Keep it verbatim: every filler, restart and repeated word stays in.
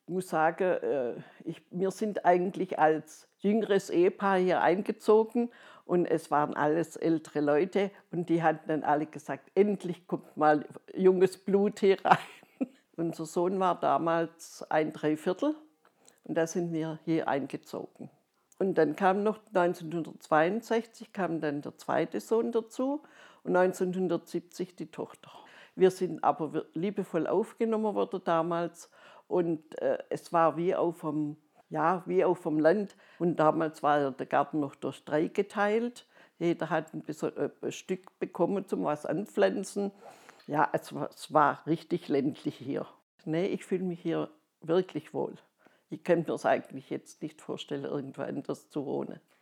muss sagen, äh, ich wir sind eigentlich als jüngeres Ehepaar hier eingezogen und es waren alles ältere Leute und die hatten dann alle gesagt: „Endlich kommt mal junges Blut hier rein.“ Unser Sohn war damals ein Dreiviertel und da sind wir hier eingezogen. Und dann kam noch neunzehnhundertzweiundsechzig kam dann der zweite Sohn dazu und neunzehnhundertsiebzig die Tochter. Wir sind aber wir liebevoll aufgenommen worden damals und, äh, es war wie auf'm ja, wie auf'm Land. Und damals war ja der Garten noch durch drei geteilt. Jeder hat 'n beso äh, ein Stück bekommen zum was anpflanzen. Ja, es war es war richtig ländlich hier. Ne, ich fühle mich hier wirklich wohl. Ich könnte mir's eigentlich jetzt nicht vorstellen, irgendwo anders zu wohnen.